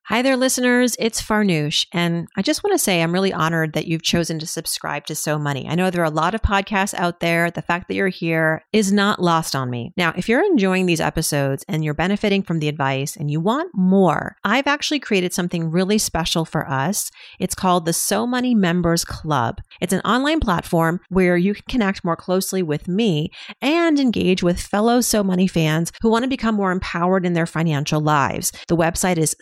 Hi there, listeners. It's Farnoosh, and I just want to say I'm really honored that you've chosen to subscribe to So Money. I know there are a lot of podcasts out there. The fact that you're here is not lost on me. Now, if you're enjoying these episodes and you're benefiting from the advice and you want more, I've actually created something really special for us. It's called the So Money Members Club. It's an online platform where you can connect more closely with me and engage with fellow So Money fans who want to become more empowered in their financial lives. The website is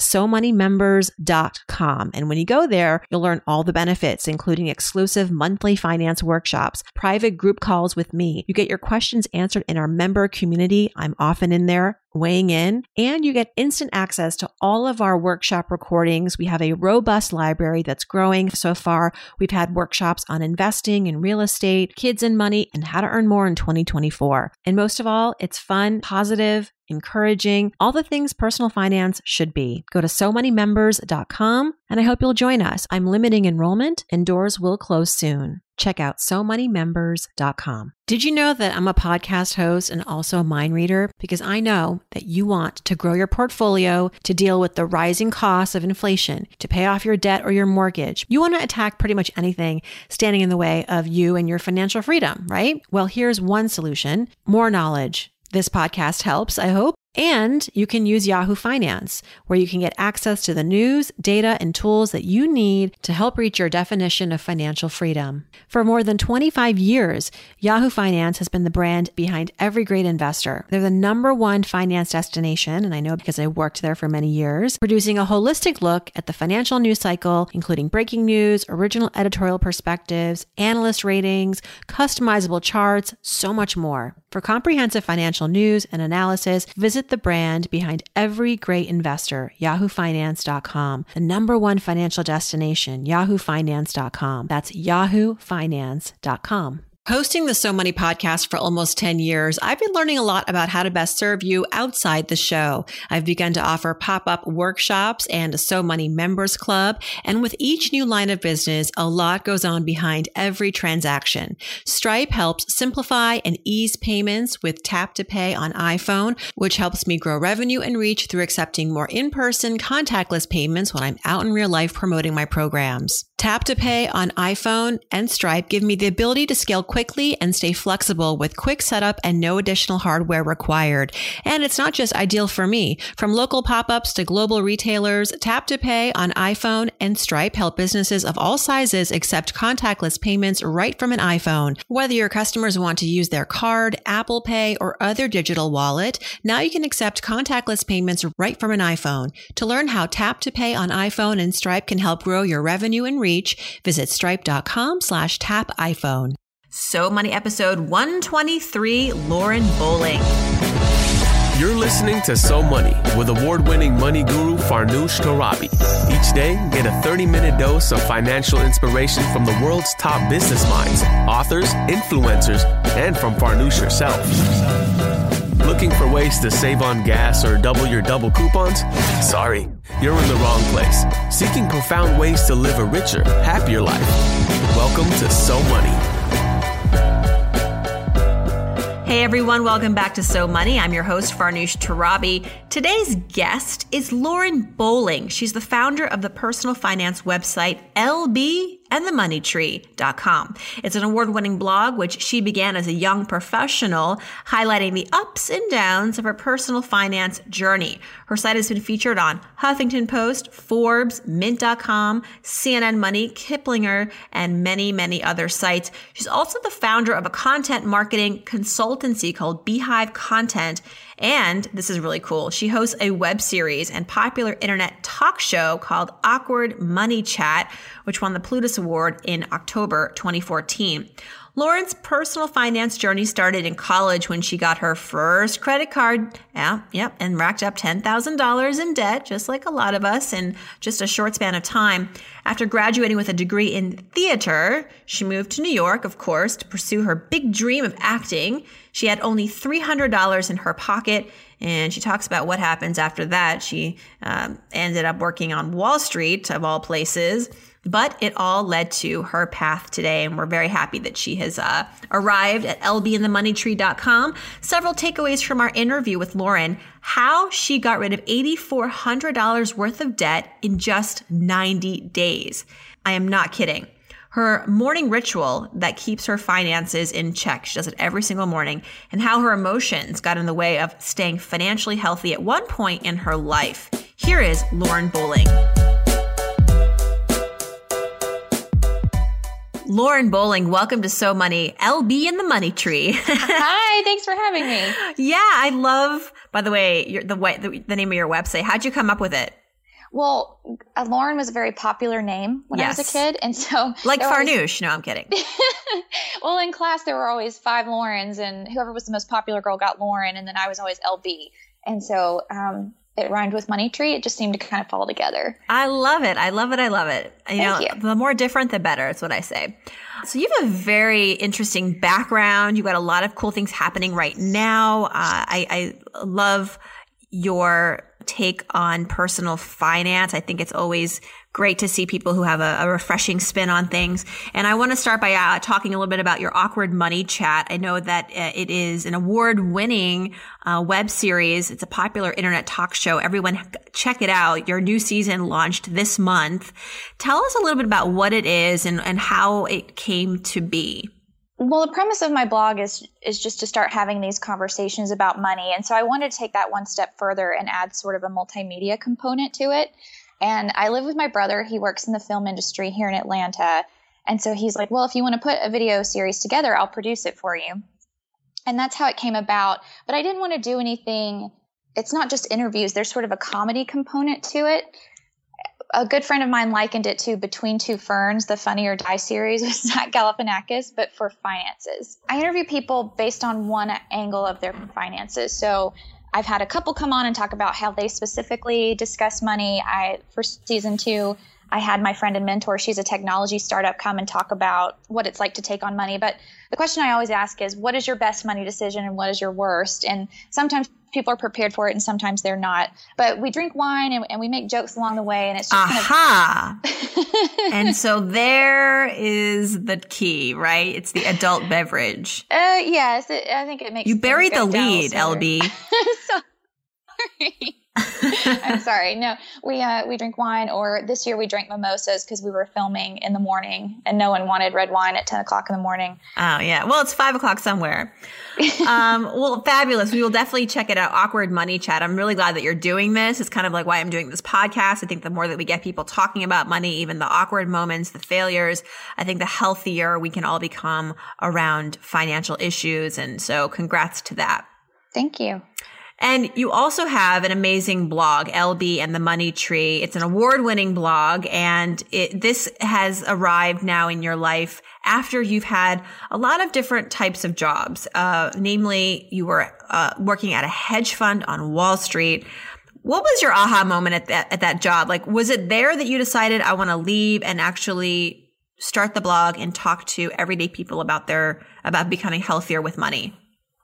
SoMoneyMembers.com. And when you go there, you'll learn all the benefits, including exclusive monthly finance workshops, private group calls with me. You get your questions answered in our member community. I'm often in there weighing in, and you get instant access to all of our workshop recordings. We have a robust library that's growing. So far, we've had workshops on investing in real estate, kids and money, and how to earn more in 2024. And most of all, it's fun, positive, encouraging, all the things personal finance should be. Go to SoMoneyMembers.com, and I hope you'll join us. I'm limiting enrollment, and doors will close soon. Check out SoMoneyMembers.com. Did you know that I'm a podcast host and also a mind reader? Because I know that you want to grow your portfolio, to deal with the rising costs of inflation, to pay off your debt or your mortgage. You want to attack pretty much anything standing in the way of you and your financial freedom, right? Well, here's one solution: more knowledge. This podcast helps, I hope. And you can use Yahoo Finance, where you can get access to the news, data, and tools that you need to help reach your definition of financial freedom. For more than 25 years, Yahoo Finance has been the brand behind every great investor. They're the #1 finance destination, and I know because I worked there for many years, producing a holistic look at the financial news cycle, including breaking news, original editorial perspectives, analyst ratings, customizable charts, so much more. For comprehensive financial news and analysis, visit the brand behind every great investor, yahoofinance.com. The #1 financial destination, yahoofinance.com. That's yahoofinance.com. Hosting the So Money podcast for almost 10 years, I've been learning a lot about how to best serve you outside the show. I've begun to offer pop-up workshops and a So Money Members Club. And with each new line of business, a lot goes on behind every transaction. Stripe helps simplify and ease payments with Tap to Pay on iPhone, which helps me grow revenue and reach through accepting more in-person contactless payments when I'm out in real life promoting my programs. Tap to Pay on iPhone and Stripe give me the ability to scale quickly and stay flexible with quick setup and no additional hardware required. And it's not just ideal for me. From local pop-ups to global retailers, Tap to Pay on iPhone and Stripe help businesses of all sizes accept contactless payments right from an iPhone. Whether your customers want to use their card, Apple Pay, or other digital wallet, now you can accept contactless payments right from an iPhone. To learn how Tap to Pay on iPhone and Stripe can help grow your revenue and reach, visit stripe.com/tapiphone. So Money episode 123, Lauren Bowling. You're listening to So Money with award-winning money guru Farnoosh Torabi. Each day, get a 30-minute dose of financial inspiration from the world's top business minds, authors, influencers, and from Farnoosh herself. Looking for ways to save on gas or double your double coupons? Sorry, you're in the wrong place. Seeking profound ways to live a richer, happier life. Welcome to So Money. Hey everyone, welcome back to So Money. I'm your host, Farnoosh Torabi. Today's guest is Lauren Bowling. She's the founder of the personal finance website LBandthemoneytree.com. It's an award-winning blog which she began as a young professional, highlighting the ups and downs of her personal finance journey. Her site has been featured on Huffington Post, Forbes, Mint.com, CNN Money, Kiplinger, and many, many other sites. She's also the founder of a content marketing consultancy called Beehive Content. And this is really cool. She hosts a web series and popular internet talk show called Awkward Money Chat, which won the Plutus Award in October 2014. Lauren's personal finance journey started in college when she got her first credit card, and racked up $10,000 in debt, just like a lot of us, in just a short span of time. After graduating with a degree in theater, she moved to New York, of course, to pursue her big dream of acting. She had only $300 in her pocket, and she talks about what happens after that. She ended up working on Wall Street, of all places. But it all led to her path today, and we're very happy that she has arrived at lbandthemoneytree.com. Several takeaways from our interview with Lauren: how she got rid of $8,400 worth of debt in just 90 days. I am not kidding. Her morning ritual that keeps her finances in check. She does it every single morning, and how her emotions got in the way of staying financially healthy at one point in her life. Here is Lauren Bowling. Lauren Bowling, welcome to So Money, LB and the Money Tree. Hi, thanks for having me. Yeah, I love, by the way, the name of your website. How'd you come up with it? Well, Lauren was a very popular name when I was a kid. And so like Farnoosh. No, I'm kidding. Well, in class, there were always 5 Laurens, and whoever was the most popular girl got Lauren. And then I was always LB. And so, it rhymed with Money Tree. It just seemed to kind of fall together. I love it. I love it. I love it. Thank you. The more different, the better. That's what I say. So you have a very interesting background. You've got a lot of cool things happening right now. I love your take on personal finance. I think it's always great to see people who have a refreshing spin on things. And I want to start by talking a little bit about your Awkward Money Chat. I know that it is an award-winning web series. It's a popular internet talk show. Everyone check it out. Your new season launched this month. Tell us a little bit about what it is and how it came to be. Well, the premise of my blog is just to start having these conversations about money. And so I wanted to take that one step further and add sort of a multimedia component to it. And I live with my brother. He works in the film industry here in Atlanta. And so he's like, well, if you want to put a video series together, I'll produce it for you. And that's how it came about. But I didn't want to do anything. It's not just interviews. There's sort of a comedy component to it. A good friend of mine likened it to Between Two Ferns, the Funny or Die series with Zach Galifianakis, but for finances. I interview people based on one angle of their finances. So I've had a couple come on and talk about how they specifically discuss money. For season 2, I had my friend and mentor, she's a technology startup, come and talk about what it's like to take on money. But the question I always ask is, what is your best money decision and what is your worst? And sometimes people are prepared for it and sometimes they're not. But we drink wine and we make jokes along the way, and it's just And so there is the key, right? It's the adult beverage. Yes, I think it makes you buried the lead, LB. Sorry. I'm sorry. No, we drink wine, or this year we drank mimosas because we were filming in the morning and no one wanted red wine at 10 o'clock in the morning. Oh yeah. Well, it's 5 o'clock somewhere. Well, fabulous. We will definitely check it out. Awkward Money Chat. I'm really glad that you're doing this. It's kind of like why I'm doing this podcast. I think the more that we get people talking about money, even the awkward moments, the failures, I think the healthier we can all become around financial issues. And so congrats to that. Thank you. And you also have an amazing blog, LB and the Money Tree. It's an award-winning blog, and this has arrived now in your life after you've had a lot of different types of jobs. Namely, you were working at a hedge fund on Wall Street. What was your aha moment at that job? Like, was it there that you decided, I want to leave and actually start the blog and talk to everyday people about becoming healthier with money?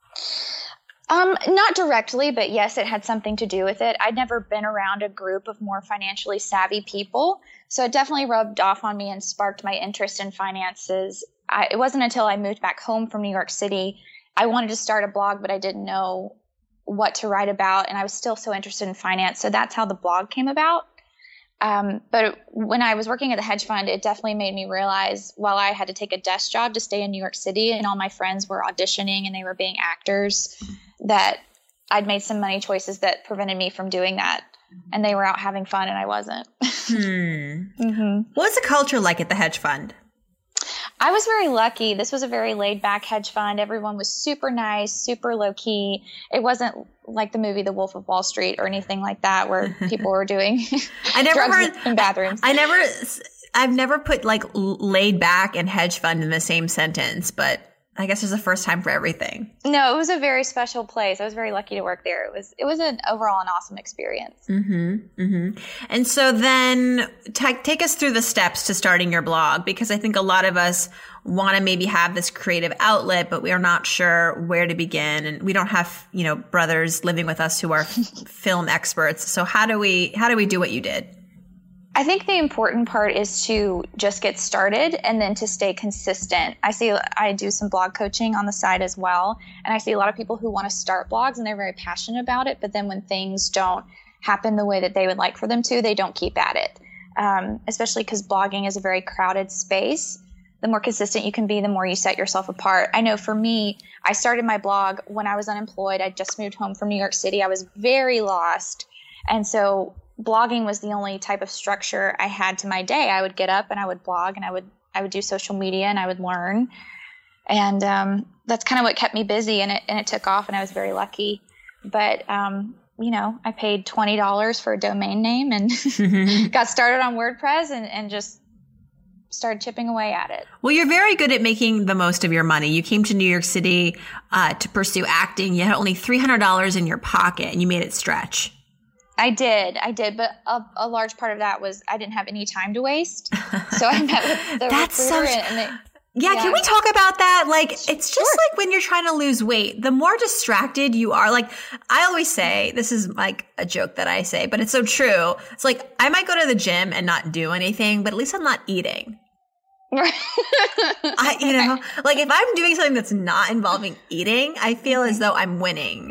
Not directly, but yes, it had something to do with it. I'd never been around a group of more financially savvy people, so it definitely rubbed off on me and sparked my interest in finances. It wasn't until I moved back home from New York City, I wanted to start a blog, but I didn't know what to write about, and I was still so interested in finance, so that's how the blog came about. But when I was working at the hedge fund, it definitely made me realize while I had to take a desk job to stay in New York City and all my friends were auditioning and they were being actors, that I'd made some money choices that prevented me from doing that. And they were out having fun and I wasn't. What's the culture like at the hedge fund? I was very lucky. This was a very laid back hedge fund. Everyone was super nice, super low key. It wasn't like the movie The Wolf of Wall Street or anything like that where people were doing drugs in bathrooms. I've never put like laid back and hedge fund in the same sentence, but I guess there's a first time for everything. No, it was a very special place. I was very lucky to work there. It was an overall an awesome experience. And so then take us through the steps to starting your blog, because I think a lot of us want to maybe have this creative outlet, but we are not sure where to begin. And we don't have, brothers living with us who are film experts. So how do we do what you did? I think the important part is to just get started and then to stay consistent. I do some blog coaching on the side as well. And I see a lot of people who want to start blogs and they're very passionate about it. But then when things don't happen the way that they would like for them to, they don't keep at it. Especially because blogging is a very crowded space. The more consistent you can be, the more you set yourself apart. I know for me, I started my blog when I was unemployed. I just moved home from New York City. I was very lost. And so blogging was the only type of structure I had to my day. I would get up and I would blog and I would do social media and I would learn. And that's kind of what kept me busy, and it took off, and I was very lucky. But I paid $20 for a domain name and got started on WordPress and just started chipping away at it. Well, you're very good at making the most of your money. You came to New York City to pursue acting. You had only $300 in your pocket and you made it stretch. I did. But a large part of that was I didn't have any time to waste. So I met with the recruiter. Yeah, can we talk about that? Like, it's just like when you're trying to lose weight, the more distracted you are. Like, I always say, this is like a joke that I say, but it's so true. It's like, I might go to the gym and not do anything, but at least I'm not eating. Like if I'm doing something that's not involving eating, I feel as though I'm winning.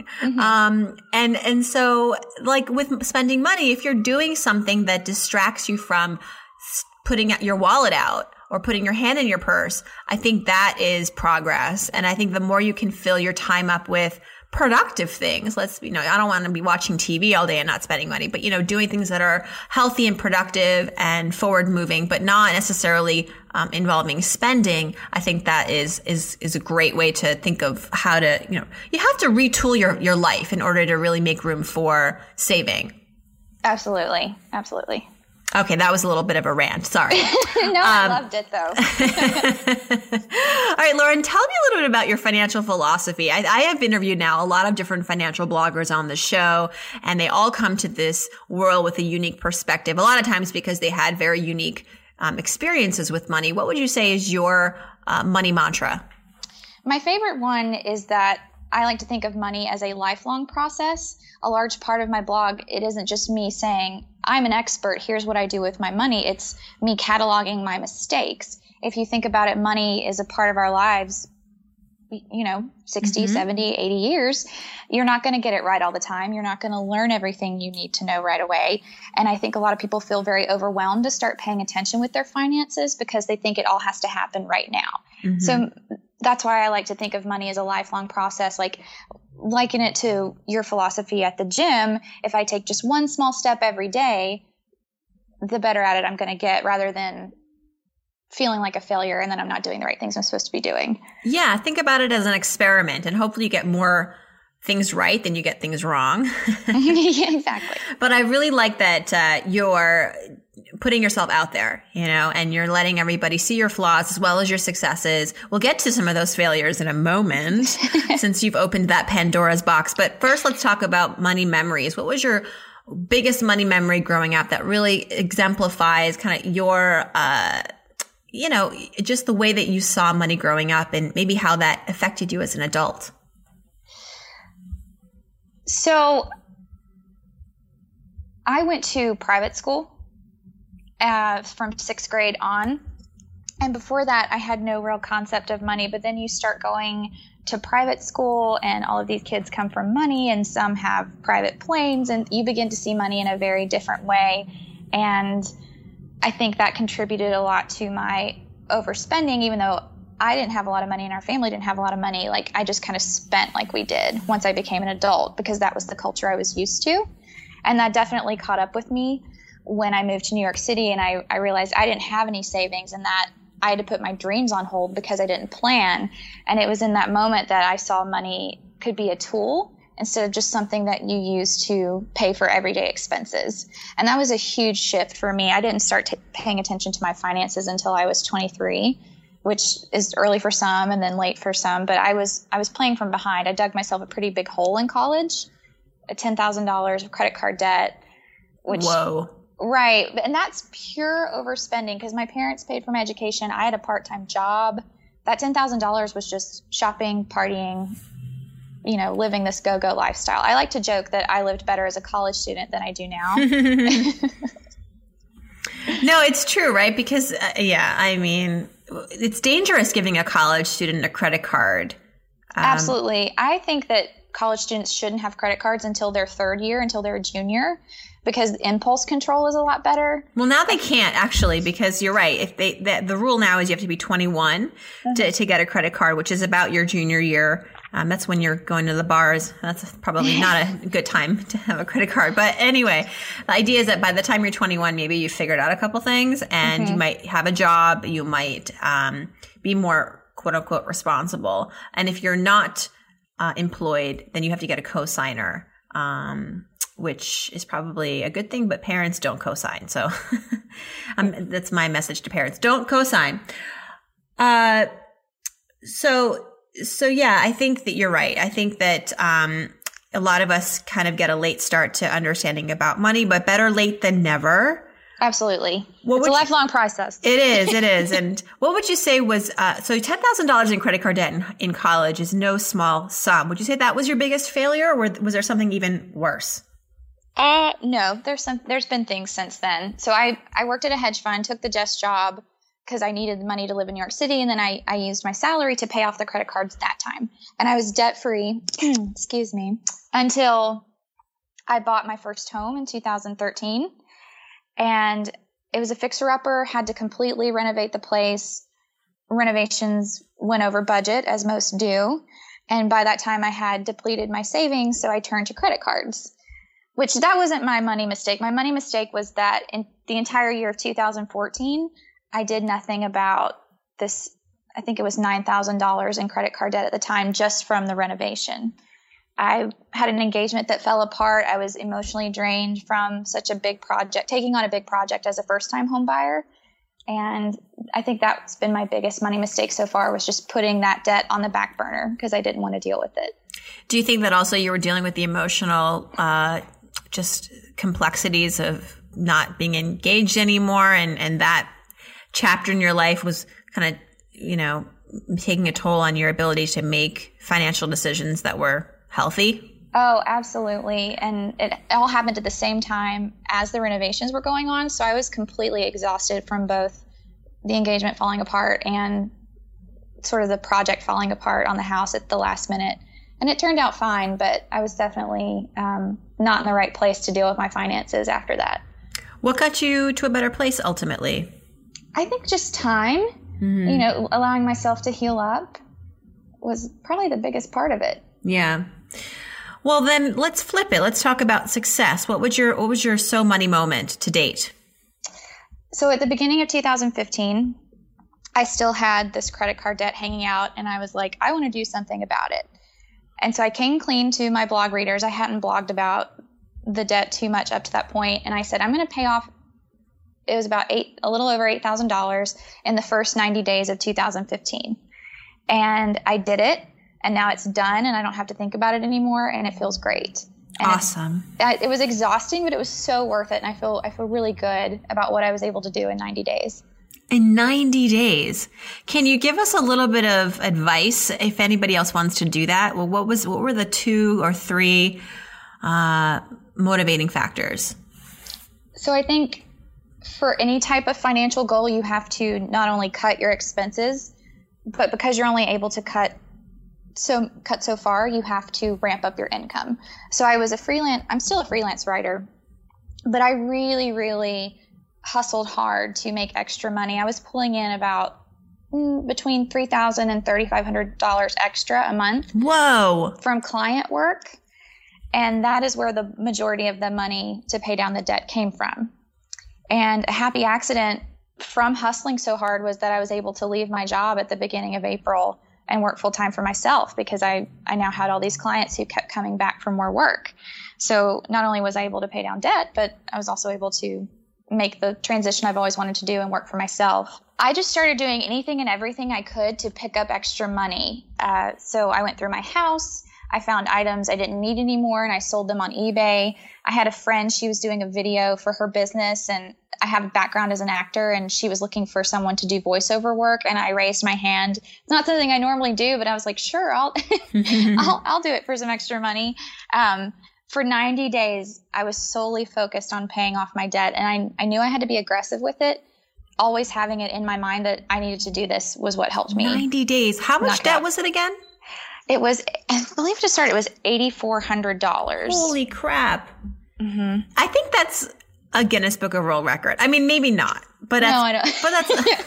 And so like with spending money, if you're doing something that distracts you from putting your wallet out or putting your hand in your purse, I think that is progress. And I think the more you can fill your time up with productive things, I don't want to be watching TV all day and not spending money, but, doing things that are healthy and productive and forward moving, but not necessarily involving spending. I think that is a great way to think of how to, you have to retool your life in order to really make room for saving. Absolutely. Okay, that was a little bit of a rant. Sorry. No, I loved it though. All right, Lauren, tell me a little bit about your financial philosophy. I have interviewed now a lot of different financial bloggers on the show, and they all come to this world with a unique perspective, a lot of times because they had very unique experiences with money. What would you say is your money mantra? My favorite one is that I like to think of money as a lifelong process. A large part of my blog, it isn't just me saying, I'm an expert, here's what I do with my money. It's me cataloging my mistakes. If you think about it, money is a part of our lives, 60, 70, 80 years. You're not going to get it right all the time. You're not going to learn everything you need to know right away. And I think a lot of people feel very overwhelmed to start paying attention with their finances because they think it all has to happen right now. So that's why I like to think of money as a lifelong process. Like, liken it to your philosophy at the gym. If I take just one small step every day, the better at it I'm going to get, rather than feeling like a failure and then I'm not doing the right things I'm supposed to be doing. Yeah, think about it as an experiment, and hopefully you get more things right than you get things wrong. Yeah, exactly. But I really like that you're putting yourself out there, and you're letting everybody see your flaws as well as your successes. We'll get to some of those failures in a moment since you've opened that Pandora's box. But first, let's talk about money memories. What was your biggest money memory growing up that really exemplifies kind of your, just the way that you saw money growing up and maybe how that affected you as an adult? So I went to private school from sixth grade on. And before that, I had no real concept of money. But then you start going to private school and all of these kids come from money, and some have private planes, and you begin to see money in a very different way. And I think that contributed a lot to my overspending, even though I didn't have a lot of money and our family didn't have a lot of money. Like, I just kind of spent like we did once I became an adult, because that was the culture I was used to. And that definitely caught up with me when I moved to New York City, and I realized I didn't have any savings, and that I had to put my dreams on hold because I didn't plan. And it was in that moment that I saw money could be a tool instead of just something that you use to pay for everyday expenses. And that was a huge shift for me. I didn't start paying attention to my finances until I was 23, which is early for some and then late for some. But I was playing from behind. I dug myself a pretty big hole in college, $10,000 of credit card debt. Which, whoa. Right. And that's pure overspending because my parents paid for my education. I had a part-time job. That $10,000 was just shopping, partying, living this go-go lifestyle. I like to joke that I lived better as a college student than I do now. No, it's true, right? Because, I mean, it's dangerous giving a college student a credit card. Absolutely. I think that college students shouldn't have credit cards until their third year, until they're a junior, because impulse control is a lot better. Well, now they can't actually, because you're right. If the rule now is you have to be 21 to get a credit card, which is about your junior year. That's when you're going to the bars. That's probably not a good time to have a credit card. But anyway, the idea is that by the time you're 21, maybe you figured out a couple things and you might have a job. You might be more quote unquote responsible. And if you're not employed, then you have to get a cosigner, which is probably a good thing, but parents don't cosign. So that's my message to parents. Don't cosign. So yeah, I think that you're right. I think that a lot of us kind of get a late start to understanding about money, but better late than never. Absolutely. It's a lifelong process. It is. And what would you say was, so $10,000 in credit card debt in college is no small sum. Would you say that was your biggest failure, or was there something even worse? No, there's been things since then. So I worked at a hedge fund, took the desk job because I needed money to live in New York City. And then I used my salary to pay off the credit cards that time. And I was debt free, excuse me, until I bought my first home in 2013. And it was a fixer-upper, had to completely renovate the place. Renovations went over budget, as most do. And by that time, I had depleted my savings, so I turned to credit cards, which that wasn't my money mistake. My money mistake was that in the entire year of 2014, I did nothing about this. I think it was $9,000 in credit card debt at the time, just from the renovation. I had an engagement that fell apart. I was emotionally drained from such a big project, taking on a big project as a first-time home buyer. And I think that's been my biggest money mistake so far, was just putting that debt on the back burner because I didn't want to deal with it. Do you think that also you were dealing with the emotional just complexities of not being engaged anymore, and that chapter in your life was kind of, taking a toll on your ability to make financial decisions that were healthy? Oh, absolutely. And it all happened at the same time as the renovations were going on. So I was completely exhausted from both the engagement falling apart and sort of the project falling apart on the house at the last minute. And it turned out fine, but I was definitely not in the right place to deal with my finances after that. What got you to a better place ultimately? I think just time, allowing myself to heal up was probably the biggest part of it. Yeah. Well, then let's flip it. Let's talk about success. What was your So Money moment to date? So at the beginning of 2015, I still had this credit card debt hanging out, and I was like, I want to do something about it. And so I came clean to my blog readers. I hadn't blogged about the debt too much up to that point, and I said, I'm going to pay off. It was about a little over $8,000 in the first 90 days of 2015. And I did it. And now it's done, and I don't have to think about it anymore, and it feels great. And awesome. It was exhausting, but it was so worth it, and I feel really good about what I was able to do in 90 days. In 90 days. Can you give us a little bit of advice if anybody else wants to do that? Well, what were the 2 or 3 motivating factors? So I think for any type of financial goal, you have to not only cut your expenses, but because you're only able to cut so far, you have to ramp up your income. So I'm still a freelance writer, but I really, really hustled hard to make extra money. I was pulling in about between $3,000 and $3,500 extra a month. Whoa! From client work. And that is where the majority of the money to pay down the debt came from. And a happy accident from hustling so hard was that I was able to leave my job at the beginning of April and work full time for myself, because I now had all these clients who kept coming back for more work. So not only was I able to pay down debt, but I was also able to make the transition I've always wanted to do and work for myself. I just started doing anything and everything I could to pick up extra money. So I went through my house. I found items I didn't need anymore, and I sold them on eBay. I had a friend, she was doing a video for her business, and I have a background as an actor, and she was looking for someone to do voiceover work, and I raised my hand. It's not something I normally do, but I was like, sure, I'll do it for some extra money. For 90 days, I was solely focused on paying off my debt. And I knew I had to be aggressive with it. Always having it in my mind that I needed to do this was what helped me. 90 days. How much debt was it again? It was, I believe to start, it was $8,400. Holy crap. Mm-hmm. I think that's a Guinness Book of World Record. I mean, maybe not, but that's, No, I don't. but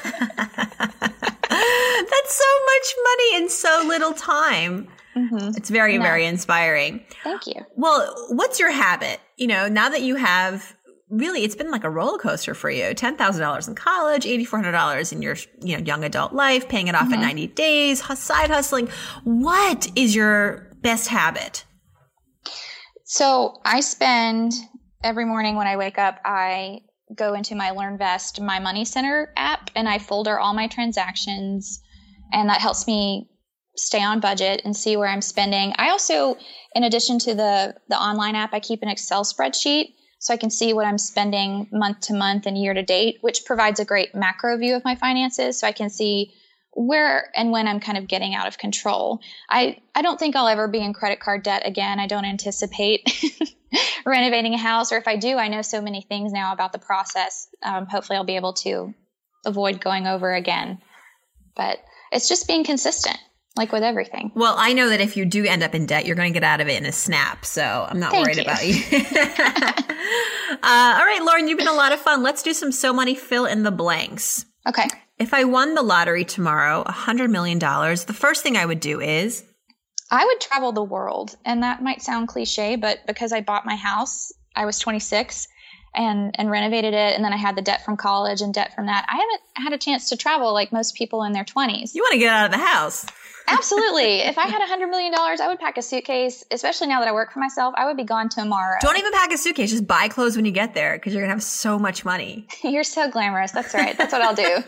that's so much money in so little time. Mm-hmm. It's very, very inspiring. Thank you. Well, what's your habit? Now that you have really, it's been like a roller coaster for you. $10,000 in college, $8,400 in your young adult life, paying it off in 90 days, side hustling. What is your best habit? So I spend every morning when I wake up, I go into my LearnVest, my Money Center app, and I folder all my transactions, and that helps me stay on budget and see where I'm spending. I also, in addition to the online app, I keep an Excel spreadsheet so I can see what I'm spending month to month and year to date, which provides a great macro view of my finances so I can see where and when I'm kind of getting out of control. I don't think I'll ever be in credit card debt again. I don't anticipate renovating a house, or if I do, I know so many things now about the process. Hopefully I'll be able to avoid going over again. But it's just being consistent, like with everything. Well, I know that if you do end up in debt, you're going to get out of it in a snap. So I'm not worried about you. All right, Lauren, you've been a lot of fun. Let's do some So Money fill in the blanks. Okay. If I won the lottery tomorrow, $100 million, the first thing I would do is? I would travel the world. And that might sound cliche, but because I bought my house, I was 26 and renovated it. And then I had the debt from college and debt from that. I haven't had a chance to travel like most people in their 20s. You want to get out of the house. Absolutely. If I had $100 million, I would pack a suitcase, especially now that I work for myself. I would be gone tomorrow. Don't even pack a suitcase. Just buy clothes when you get there because you're going to have so much money. You're so glamorous. That's right. That's what I'll do.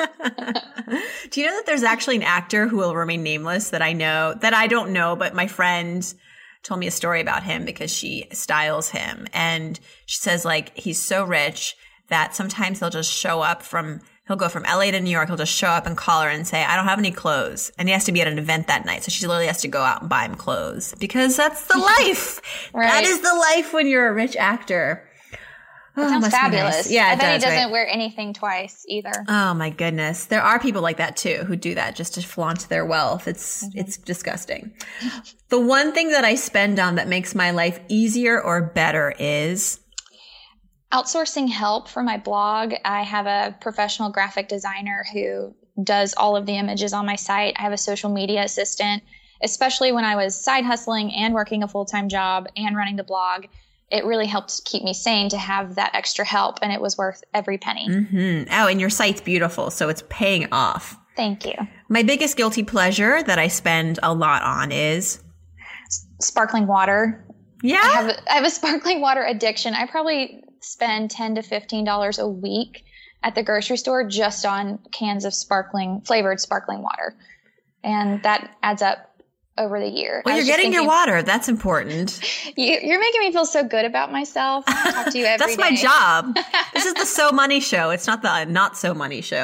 Do you know that there's actually an actor who will remain nameless that I know, that I don't know, but my friend told me a story about him because she styles him. And she says like he's so rich that sometimes he'll just show up he'll go from LA to New York. He'll just show up and call her and say, I don't have any clothes. And he has to be at an event that night. So she literally has to go out and buy him clothes because that's the life. Right. That is the life when you're a rich actor. It sounds fabulous. Nice. Yeah, I bet he doesn't wear anything twice either. Oh my goodness. There are people like that too who do that just to flaunt their wealth. It's disgusting. The one thing that I spend on that makes my life easier or better is outsourcing help for my blog. I have a professional graphic designer who does all of the images on my site. I have a social media assistant, especially when I was side hustling and working a full-time job and running the blog. It really helped keep me sane to have that extra help, and it was worth every penny. Mm-hmm. Oh, and your site's beautiful, so it's paying off. Thank you. My biggest guilty pleasure that I spend a lot on is? Sparkling water. Yeah? I have a sparkling water addiction. I probably spend $10 to $15 a week at the grocery store just on cans of flavored sparkling water. And that adds up over the year. Well, you're getting your water. That's important. You're making me feel so good about myself. I talk to you every That's day. my job. This is the So Money show. It's not the Not So Money show.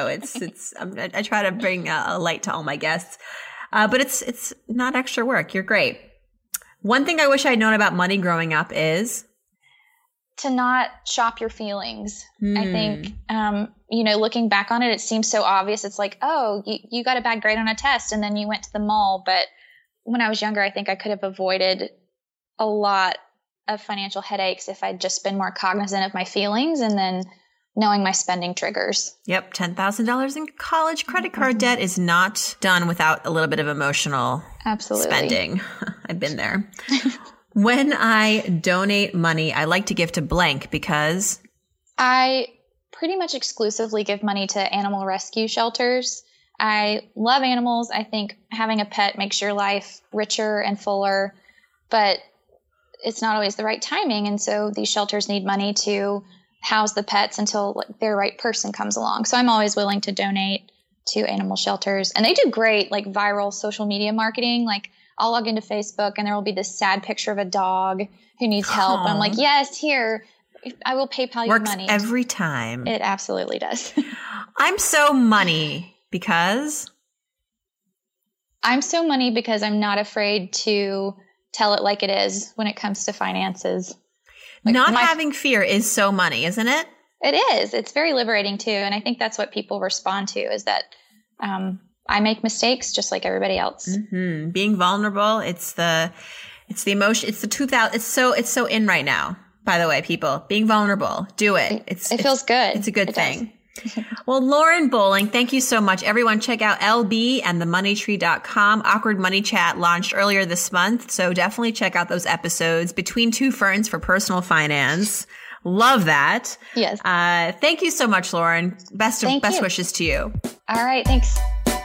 I try to bring a light to all my guests. But it's not extra work. You're great. One thing I wish I'd known about money growing up is to not shop your feelings. I think, looking back on it, it seems so obvious. It's like, oh, you got a bad grade on a test and then you went to the mall. But when I was younger, I think I could have avoided a lot of financial headaches if I'd just been more cognizant of my feelings and then knowing my spending triggers. Yep. $10,000 in college credit card debt is not done without a little bit of emotional spending. I've been there. When I donate money, I like to give to blank because I pretty much exclusively give money to animal rescue shelters. I love animals. I think having a pet makes your life richer and fuller, but it's not always the right timing. And so these shelters need money to house the pets until their right person comes along. So I'm always willing to donate to animal shelters. And they do great viral social media marketing. I'll log into Facebook and there will be this sad picture of a dog who needs help. And I'm like, yes, here, I will PayPal you money. Works every time. It absolutely does. I'm so money because? I'm so money because I'm not afraid to tell it like it is when it comes to finances. Not having fear is so money, isn't it? It is. It's very liberating too. And I think that's what people respond to is that I make mistakes just like everybody else. Mm-hmm. Being vulnerable. It's the emotion. It's the 2000. It's so in right now, by the way, people. Being vulnerable. Do it. It feels good. It's a good thing. Well, Lauren Bowling, thank you so much. Everyone check out lbandthemoneytree.com. Awkward Money Chat launched earlier this month. So definitely check out those episodes. Between Two Ferns for Personal Finance. Love that. Yes. Thank you so much, Lauren. Best wishes to you. All right. Thanks.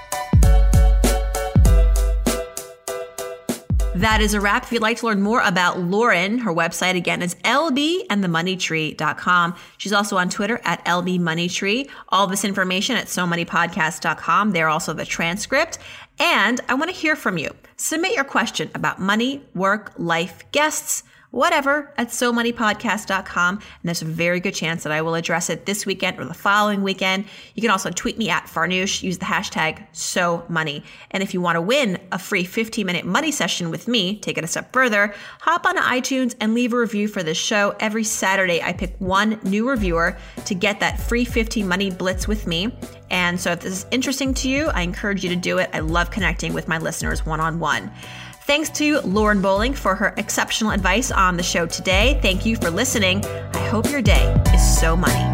That is a wrap. If you'd like to learn more about Lauren, her website again is lbandthemoneytree.com. She's also on Twitter at lbmoneytree. All this information at somoneypodcast.com. There also the transcript. And I want to hear from you. Submit your question about money, work, life, guests, whatever, at somoneypodcast.com. And there's a very good chance that I will address it this weekend or the following weekend. You can also tweet me at Farnoosh. Use the hashtag SoMoney. And if you want to win a free 15-minute money session with me, take it a step further, hop on iTunes and leave a review for this show. Every Saturday, I pick one new reviewer to get that free 15 money blitz with me. And so if this is interesting to you, I encourage you to do it. I love connecting with my listeners one-on-one. Thanks to Lauren Bowling for her exceptional advice on the show today. Thank you for listening. I hope your day is so money.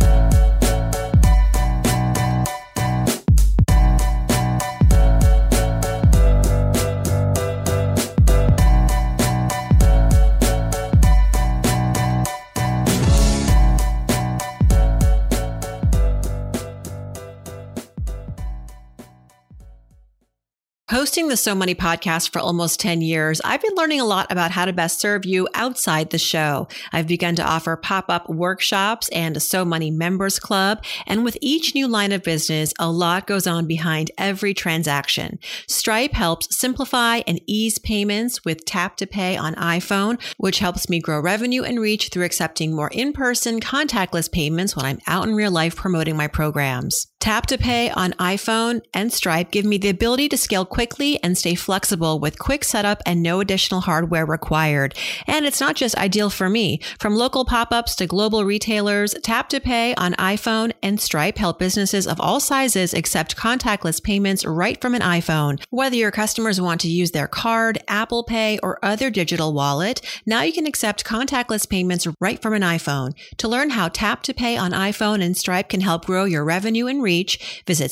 Hosting the So Money podcast for almost 10 years, I've been learning a lot about how to best serve you outside the show. I've begun to offer pop-up workshops and a So Money members club. And with each new line of business, a lot goes on behind every transaction. Stripe helps simplify and ease payments with Tap to Pay on iPhone, which helps me grow revenue and reach through accepting more in-person contactless payments when I'm out in real life promoting my programs. Tap to Pay on iPhone and Stripe give me the ability to scale quickly and stay flexible with quick setup and no additional hardware required. And it's not just ideal for me. From local pop-ups to global retailers, Tap to Pay on iPhone and Stripe help businesses of all sizes accept contactless payments right from an iPhone. Whether your customers want to use their card, Apple Pay, or other digital wallet, now you can accept contactless payments right from an iPhone. To learn how Tap to Pay on iPhone and Stripe can help grow your revenue and reach, visit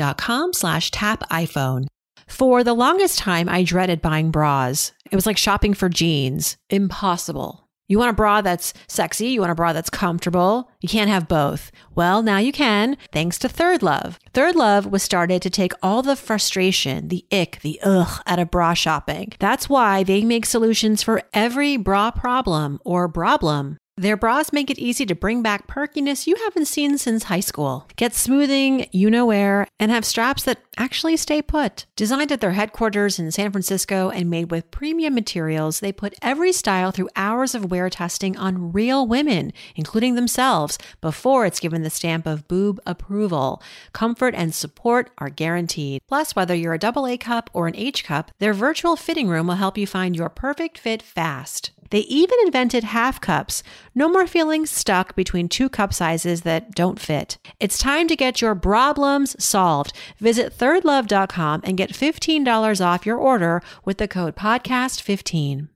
stripe.com/tapiphone. For the longest time, I dreaded buying bras. It was like shopping for jeans. Impossible. You want a bra that's sexy. You want a bra that's comfortable. You can't have both. Well, now you can, thanks to Third Love. Third Love was started to take all the frustration, the ick, the ugh out of bra shopping. That's why they make solutions for every bra problem or problem. Their bras make it easy to bring back perkiness you haven't seen since high school. Get smoothing, you-know-where, and have straps that actually stay put. Designed at their headquarters in San Francisco and made with premium materials, they put every style through hours of wear testing on real women, including themselves, before it's given the stamp of boob approval. Comfort and support are guaranteed. Plus, whether you're a AA cup or an H cup, their virtual fitting room will help you find your perfect fit fast. They even invented half cups. No more feeling stuck between two cup sizes that don't fit. It's time to get your problems solved. Visit thirdlove.com and get $15 off your order with the code podcast15.